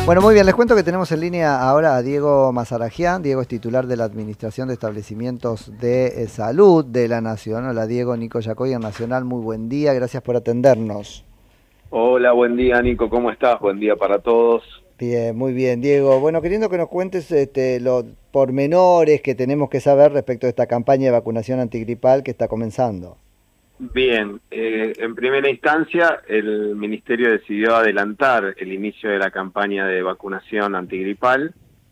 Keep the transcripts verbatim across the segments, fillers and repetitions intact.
Bueno, muy bien, les cuento que tenemos en línea ahora a Diego Mazarajian. Diego es titular de la Administración de Establecimientos de eh, Salud de la Nación. Hola Diego, Nico Yacoy en Nacional, muy buen día, gracias por atendernos. Hola, buen día Nico, ¿cómo estás? Buen día para todos. Bien, muy bien, Diego. Bueno, queriendo que nos cuentes este, los pormenores que tenemos que saber respecto a esta campaña de vacunación antigripal que está comenzando. Bien, eh, en primera instancia el Ministerio decidió adelantar el inicio de la campaña de vacunación antigripal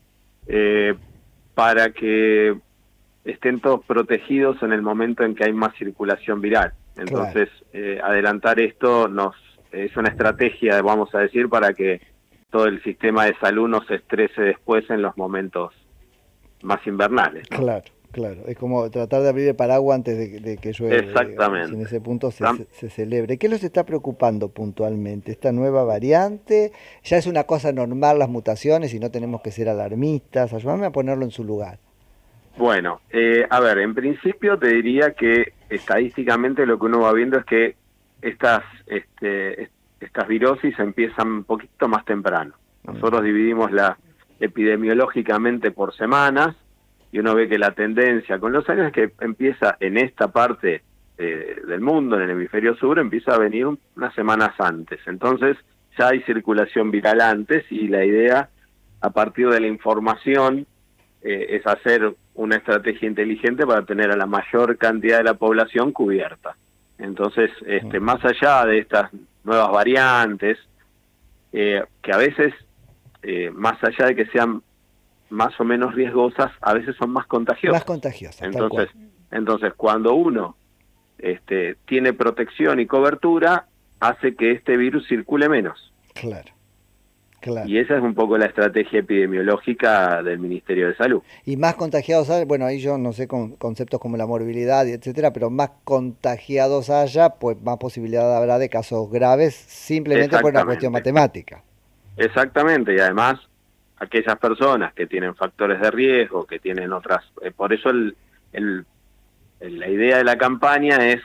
eh, para que estén todos protegidos en el momento en que hay más circulación viral. Claro. Entonces, eh, adelantar esto nos es una estrategia, vamos a decir, para que todo el sistema de salud no se estrese después en los momentos más invernales, ¿no? Claro, claro. Es como tratar de abrir el paraguas antes de, de que llueve, digamos, y en Exactamente. ese punto se, Tam- se, se celebre. ¿Qué los está preocupando puntualmente? ¿Esta nueva variante? ¿Ya es una cosa normal las mutaciones y no tenemos que ser alarmistas? Ayúdame a ponerlo en su lugar. Bueno, eh, a ver, en principio te diría que estadísticamente lo que uno va viendo es que estas, este, est- estas virosis empiezan un poquito más temprano. Nosotros Ujú. dividimos la epidemiológicamente por semanas y uno ve que la tendencia con los años es que empieza en esta parte eh, del mundo, en el hemisferio sur, empieza a venir un- unas semanas antes. Entonces ya hay circulación viral antes y la idea, a partir de la información, eh, es hacer una estrategia inteligente para tener a la mayor cantidad de la población cubierta. Entonces, este, Ujú. más allá de estas nuevas variantes, eh, que a veces, eh, más allá de que sean más o menos riesgosas, a veces son más Más contagiosas. contagiosas, tal Entonces, cual. entonces cuando uno este, tiene protección y cobertura, hace que este virus circule menos. Claro, claro. Y esa es un poco la estrategia epidemiológica del Ministerio de Salud. Y más contagiados haya, bueno, ahí yo no sé con conceptos como la morbilidad y etcétera, pero más contagiados haya, pues más posibilidad habrá de casos graves simplemente por una cuestión Exactamente. matemática. Exactamente, y además aquellas personas que tienen factores de riesgo, que tienen otras, eh, por eso el, el, el- la idea de la campaña es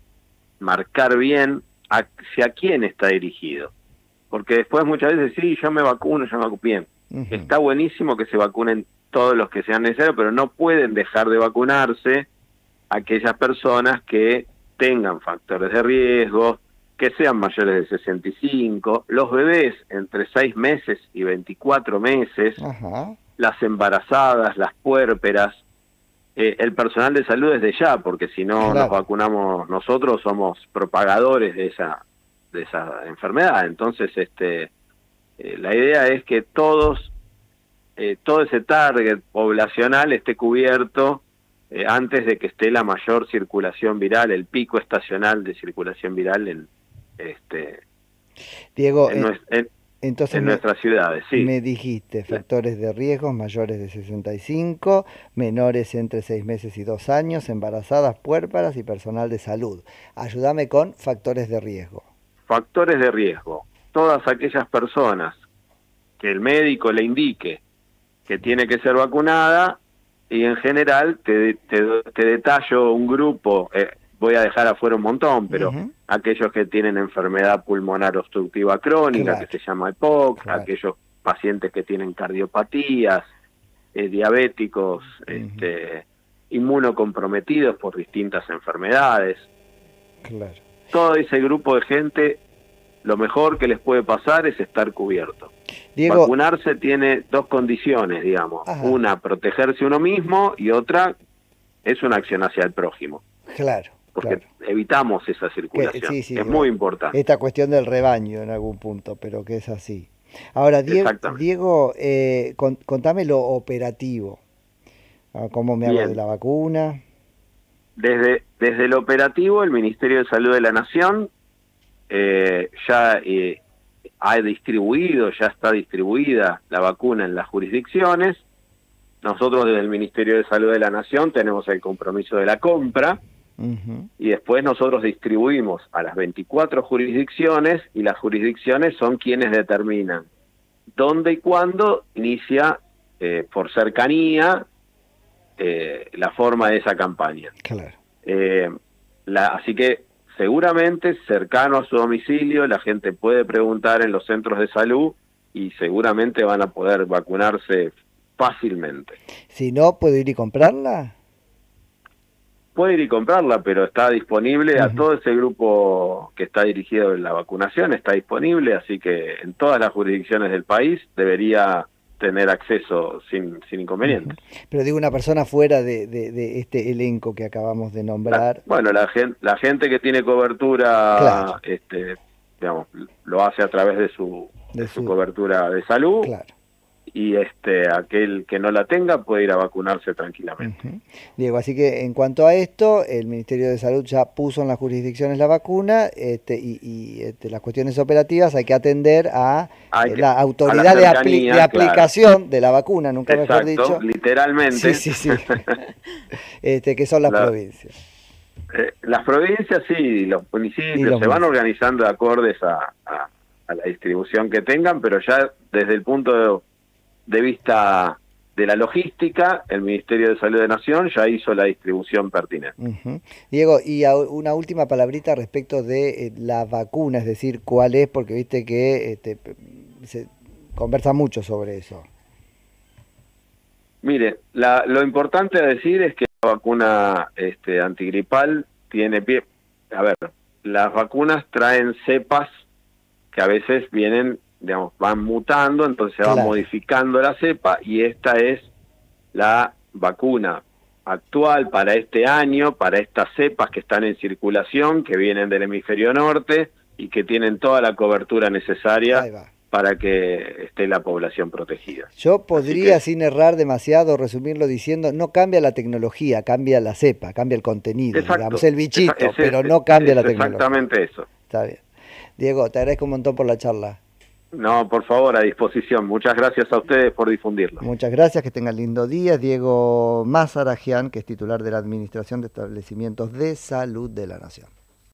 marcar bien hacia quién está dirigido, porque después muchas veces sí, yo me vacuno, yo me vacuno bien, Ujú. está buenísimo que se vacunen todos los que sean necesarios, pero no pueden dejar de vacunarse aquellas personas que tengan factores de riesgo, que sean mayores de sesenta y cinco, los bebés entre seis meses y veinticuatro meses, Ajá, las embarazadas, las puérperas, eh, el personal de salud desde ya, porque si no nos claro. vacunamos nosotros somos propagadores de esa de esa enfermedad. Entonces, este, eh, la idea es que todos, eh, todo ese target poblacional esté cubierto eh, antes de que esté la mayor circulación viral, el pico estacional de circulación viral en este Diego, en, eh, nues- en, entonces en me, nuestras ciudades, sí. me dijiste La- factores de riesgo mayores de sesenta y cinco, menores entre seis meses y dos años, embarazadas, puérperas y personal de salud. Ayúdame con factores de riesgo. Factores de riesgo. Todas aquellas personas que el médico le indique que tiene que ser vacunada y en general te, te, te detallo un grupo, eh, voy a dejar afuera un montón, pero Ujú. aquellos que tienen enfermedad pulmonar obstructiva crónica, que Claro, se llama EPOC, claro. aquellos pacientes que tienen cardiopatías, eh, diabéticos, Ujú. este, inmunocomprometidos por distintas enfermedades. Claro. Todo ese grupo de gente, lo mejor que les puede pasar es estar cubierto. Diego, Vacunarse tiene dos condiciones, digamos. ajá, Una, protegerse uno mismo, y otra es una acción hacia el prójimo, claro, porque claro. evitamos esa Que, circulación. sí, sí, Es muy digo, importante. esta cuestión del rebaño en algún punto, pero que es así. Ahora, Die- Exactamente. Diego, eh, con- contame lo operativo. Ah, ¿cómo me hago de Bien. la vacuna? Desde, desde el operativo, el Ministerio de Salud de la Nación eh, ya eh, ha distribuido, ya está distribuida la vacuna en las jurisdicciones. Nosotros desde el Ministerio de Salud de la Nación tenemos el compromiso de la compra, Ujú. y después nosotros distribuimos a las veinticuatro jurisdicciones, y las jurisdicciones son quienes determinan dónde y cuándo inicia, eh, por cercanía, eh, la forma de esa campaña. Claro. Eh, la, así que seguramente cercano a su domicilio la gente puede preguntar en los centros de salud y seguramente van a poder vacunarse fácilmente. Si no, ¿puedo ir y comprarla? Puede ir y comprarla, pero está disponible Uh-huh. a todo ese grupo que está dirigido en la vacunación, está disponible, así que en todas las jurisdicciones del país debería tener acceso sin, sin inconveniente. Uh-huh. Pero digo, una persona fuera de, de, de este elenco que acabamos de nombrar. La, bueno, la gente, la gente que tiene cobertura, claro. este, digamos, lo hace a través de su, de de su, su cobertura de salud. Claro. Y este aquel que no la tenga puede ir a vacunarse tranquilamente. Uh-huh. Diego, así que en cuanto a esto, el Ministerio de Salud ya puso en las jurisdicciones la vacuna, este, y, y este, las cuestiones operativas hay que atender a hay que, la autoridad la de, apli de aplicación claro. de la vacuna, nunca Exacto, mejor dicho. Literalmente. Sí, sí, sí. este, que son las la, provincias. Eh, las provincias, sí, los municipios los se van organizando de acordes a, a, a la distribución que tengan, pero ya desde el punto de de vista de la logística, el Ministerio de Salud de Nación ya hizo la distribución pertinente. Uh-huh. Diego, y a, una última palabrita respecto de eh, la vacuna, es decir, cuál es, porque viste que este, se conversa mucho sobre eso. Mire, la, lo importante a decir es que la vacuna este, antigripal tiene pie. A ver, las vacunas traen cepas que a veces vienen, digamos, van mutando, entonces se va claro. modificando la cepa, y esta es la vacuna actual para este año, para estas cepas que están en circulación, que vienen del hemisferio norte y que tienen toda la cobertura necesaria para que esté la población protegida. Yo podría, que, sin errar demasiado, resumirlo diciendo, no cambia la tecnología, cambia la cepa, cambia el contenido, exacto, digamos, el bichito, es, es, pero es, no cambia es la tecnología. Exactamente eso. Está bien. Diego, te agradezco un montón por la charla. No, por favor, a disposición. Muchas gracias a ustedes por difundirlo. Muchas gracias, que tengan lindo día. Diego Mazarajian, que es titular de la Administración de Establecimientos de Salud de la Nación.